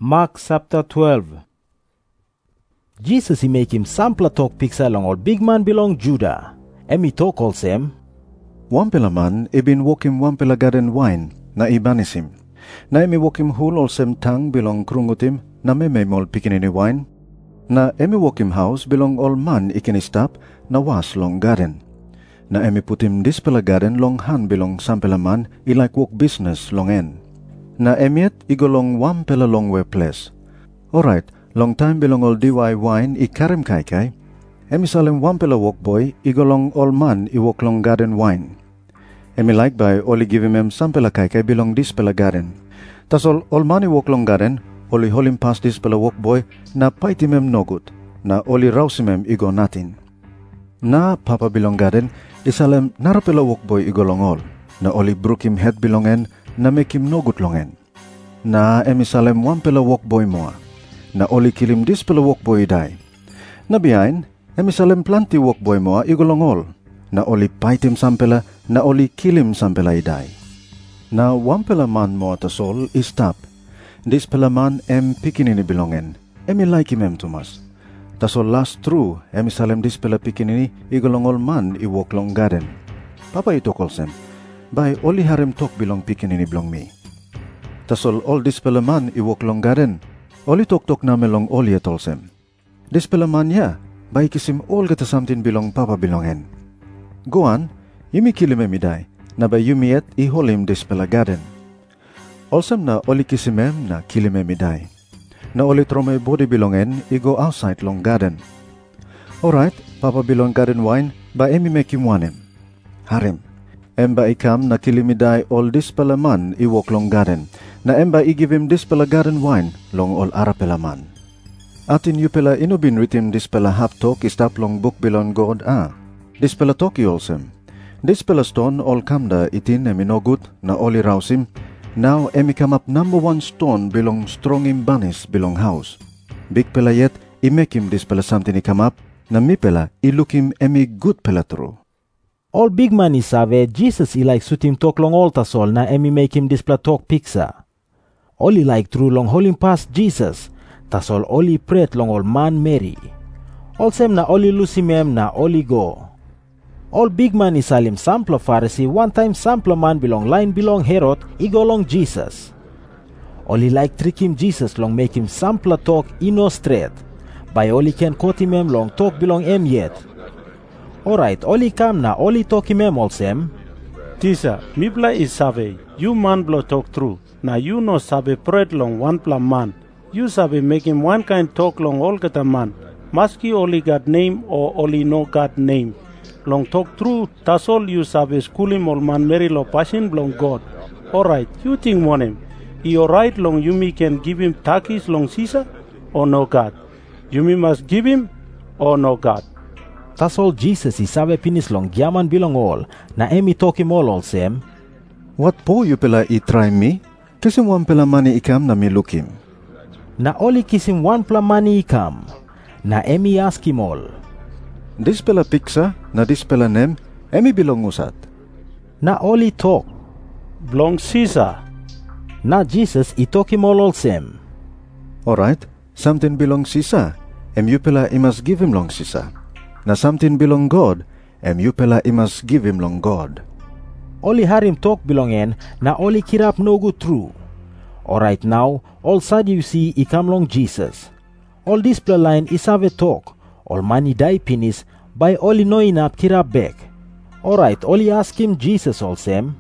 Mark chapter 12. Jesus he make him sampler talk picture long all big man belong Judah. Emi talk olsem. Wampela man ibin wokim wampela garden wine na ibanisim. Na emi wokim hul olsem tang belong krungutim na mememol pikinini wine. Na emi wokim house belong all man ikinistap na was long garden. Na emi putim dispela garden long han belong sampela man I like work business long en. Na emiet igolong wampela long way place. Alright, long time belong all DY wine I karim kai. Emi salem wampela walk boy igolong all man I walk long garden wine. Emi like by oli give him sampela kai belong dispela garden. Tas all man I walk long garden, oli holim pass dispela walk boy na paitimem no good. Na oli rausimem igo natin. Na papa belong garden isalem narapela walk boy igolong all. Na oli brukim head belongen na make him no good longen. Na emi salem wampela walk boy moa. Na oli kilim dispela walk boy die. Na behind emi salem planti walk boy moa igolong all. Na oli paitim sampela na oli kilim sampela idai. Na wampela man moa tasol istap. Dispela man pikinini belongen. Emi like him tumas. Tasol last true emi salem dispela pikinini igolong all man I walk long garden. Papa ito kolsem. By oli harem tok belong pikinini belong me. Tasol all dispela man I walk long garden. Oli tok na melong oli atolsem. Dispela man ya. By kisim all gata something belong papa belongen. Goan, yumi kilim emidai. Na by yumi et I holim dispela garden. Olsem na oli kisimem na kilim emidai. Na oli trome body belongen I go outside long garden. Alright, papa belong garden wine. Ba emi make him wanem. Harem. Emba ikam na kilimidai all dispela man I walk long garden. Na emba I give him dispela garden wine long all arapela man. Atin yupela inubin ritim dispela hap talk istap long book belong God Dispela talk I olsem. Dispela stone all kamda itin emi no good na oli rausim. Now emi come up number one stone belong strong im banis belong house. Big pela yet I make him dispela something I come up. Na mi pela I look him emi good pela true. All big man I save Jesus I like suit him talk long all tasol na emi make him display talk picture. All I like true long holding past Jesus. Tasol oli pret long all man Mary. All sem na oli lusimem na oli go. All big man I salim sampler Pharisee one time sampler man belong line belong Herod I go long Jesus. Oli like trick him Jesus long make him sampler talk no straight. By oli can quote him long talk belong em yet. Alright, oli kam na oli talk him olsem. Tisa, mibla is sabe, you man blo talk true. Na you no sabe pred long one pla man. You sabe make him one kind talk long all gata man. Maski oli God name or oli no God name. Long talk true, that's all you sabe school him all man Mary lo passion long God. Alright, you think want him. He alright long you me can give him takis long Caesar or no God. You me must give him or no God. Tas all Jesus I sabe pinis long yaman belong all. Na emi talk him all olsem. What po you pela I try me? Kisim wampela mani ikam na mi look him. Na oli kisim one pla mani ikam. Na emi ask him all. Dispela picture na dispela nem emi belong usat. Na oli talk. Belong Caesar. Na Jesus I talk him all olsem. Alright, something belong Caesar. You pela I must give him long Caesar. Na something belong God. You pela I must give him long God. Oli harim talk belongen na oli kirap no good true. Alright now, all Sadducee I come long Jesus. All display line is have a talk. All money die pinis by oli no inap kirap back. Alright, oli ask him Jesus olsem.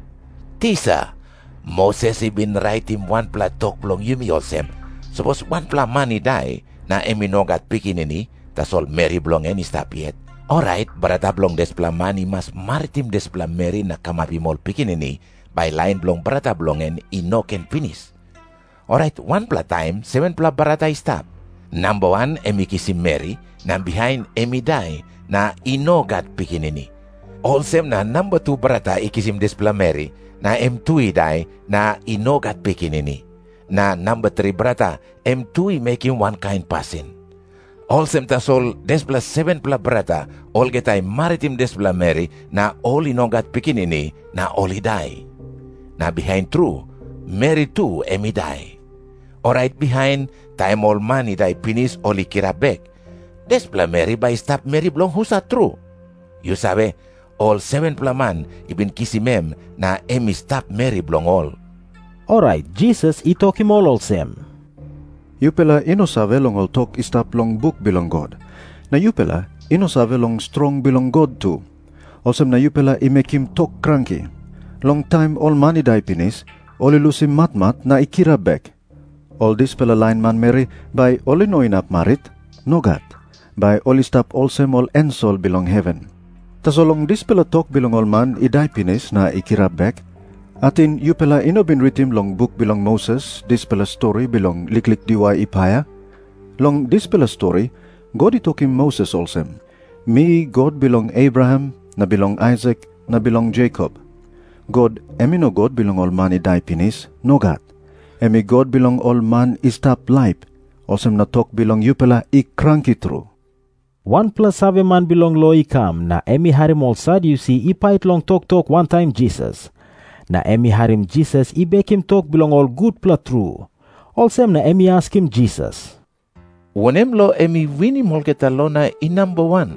Tisa, Moses I been write him one pla talk long yumi olsem. Suppose one pla money die na emi no gat pikinini. Tas all Mary blongen istap yet. Alright, barata blong despla mani mas maritim despla Mary na kamapimol pikinini by line blong barata blongen ino ken finish. Alright, one pla time, 7 pla barata istap. Number 1, emi kisim Mary, na behind emi die na ino gat pikinini. Olsem na number 2 barata ikisim despla Mary, na M2 die na ino gat pikinini. Na number 3 barata, M2 making one kind passing. Olsem tasol despla 7 pla brata, all getay maritim despla Mary, na all inogat pikinini, na all die. Na behind true, Mary too emi die. Alright behind, time all man iday pinis oli kirabek. Despla Mary by stop Mary blong husa true. You sabe, all 7 man ibin kisimem na emi stop Mary blong all. Alright, Jesus itok him all sem. Yupela inosave long all talk istap long book bilong God. Na yupela inosave long strong bilong God too. Olsem na yupela I make him talk cranky. Long time all man iday pinis, oli lusim matmat na ikirabek. All this pela line man Mary by oli no inap marit, nogat. By oli stop olsem all ensol bilong heaven. Tasolong this pela talk bilong all man iday pinis na ikirabek. Atin yupela inobin ritim long book bilong Moses, this pela story bilong liklik diway ipaya. Long this pela story, God itokim Moses olsem. Me God bilong Abraham, na bilong Isaac, na bilong Jacob. God, emi no God bilong all man iday pinis, nogat. Emi God bilong all man istap life, olsem na talk bilong yupela ikranki true. 1 plus 7 man bilong lo ikam na emi harim all Sadducee ipait long talk one time Jesus. Na emi harim Jesus ibek him talk bilong all good pla true. Olsem na emi ask him Jesus. Wonem lo emi winim ol geta lo na I number 1.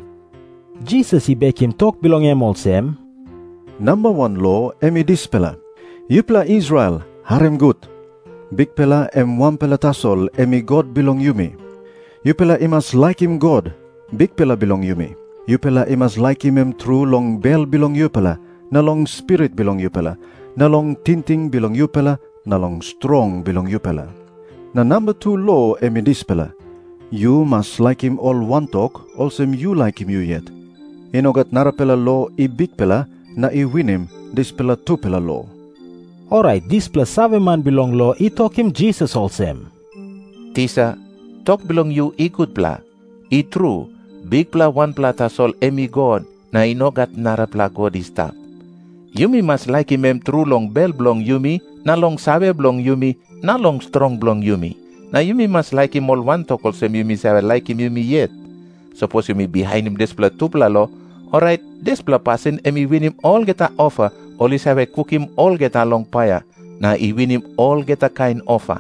Jesus ibek him talk bilong em olsem. Number 1 law emi dispela. Yupla Israel harim good. Big pela em 1 pela tasol emi God bilong yumi. Yupela imas like him God. Big pela bilong yumi. Yupela imas like him em true long bell bilong yupela. Na long spirit bilong yupela. Na long tinting bilong yupela. Na long strong bilong yupela. Na number 2 law emi dispela. You must like him all one talk, olsem you like him you yet. Inogat narapela law I big pela, na I win him, dispela 2 pela law. Alright, this plus 7 man bilong lo itok him Jesus olsem. Tisa, talk bilong you I good pla. I true, big pla 1 pla tasol emi God, na inogat narapla God istap. Yumi must like him em true long bell blong yumi, na long sabe blong yumi, na long strong blong yumi. Na yumi must like him all one talk olsem yumi sabe like him yumi yet. Suppose yumi behind him despla 2 pla lo, alright, despla pasin emi win him all geta offer, oli sabe cook him all geta long paya, na I win him all geta kind offer.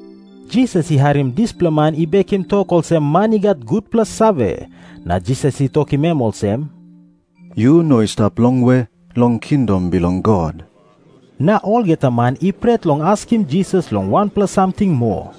Jesus I harim displa man ibek him talk olsem man I got good plus save. Na Jesus I talk him em olsem. You know stop long way, long kingdom belong God. Na all get a man I pret long ask him Jesus long 1 plus something more.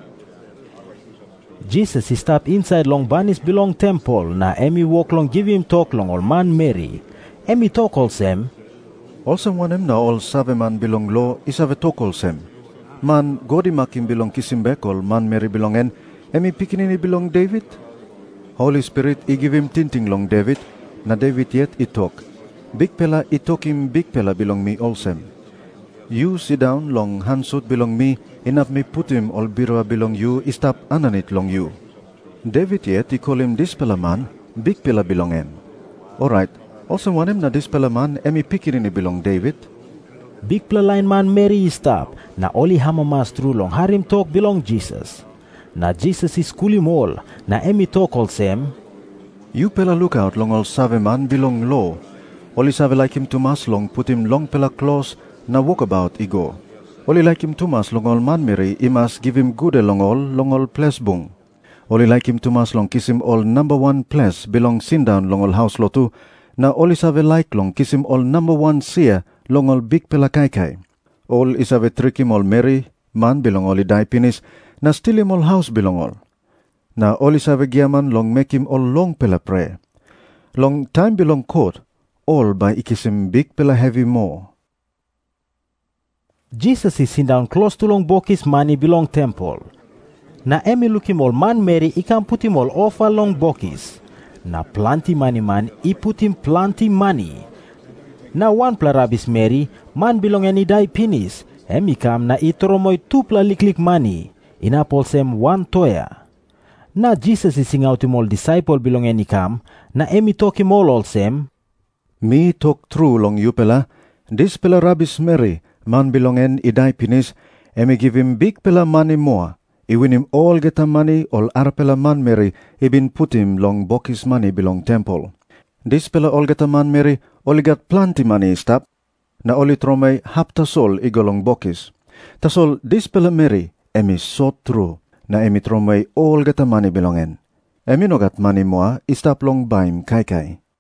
Jesus he stop inside long banis belong temple na emi walk long give him talk long all man Mary. Emi talk olsem. Olsem wanem na all 7 man belong lo isave talk olsem. Man godi makim belong kisimbek all man Mary belongen emi pikinini belong David. Holy Spirit I give him tinting long David na David yet I talk. Big pela I talk him big pela belong me olsem. You sit down long hansut belong me, enough me put him all birwa belong you, istap ananit long you. David yet I call him this pela man, big pela belongen. Alright, also want him na this pela man, emi pikirini belong David. Big pela line man Mary stop, na oli hamamas true long harim talk belong Jesus. Na Jesus is cool him all, na emi talk olsem. You pela look out long all 7 man belong low. Oli save like him too mas long put him long pela close, na walk about igo. Oli like him too mas long all man Mary, I must give him good long all place bung. Oli like him too mas long kiss him all number 1 place belong sin down long all house lo tu. Na oli save like long kiss him all number 1 seer long all big pela kai. All isave trick him all Mary, man belong oli die pinis, na still him all house belong all. Na oli save giaman long make him all long pela pray. Long time belong court, all by ikis him big pela heavy more. Jesus is sitting down close to long bokis money belong temple. Na emi look him all man Mary I can put him all offer long bokis. Na plenty money man I put him plenty money. Na 1 pla rabis Mary man belong any die pinis. Emi kam na itoromoy 2 pla liklik money. Inapol sem 1 toya. Na Jesus is sing out him all disciple belong any kam. Na emi talk him all sem. Me talk true long you pela. This pela rabis Mary. Man belongen I die pinis, emi give him big pela money more. I win him all geta money, all arpela man Mary, I been put him long bokis money belong temple. This pela all geta man Mary, oli got plenty money stop. Na oli tromay hap tasol igolong bokis. Tasol this pela Mary, emi so true na emi tromay all gata mani belongen. Emi nogat mani moa istap long baim kai.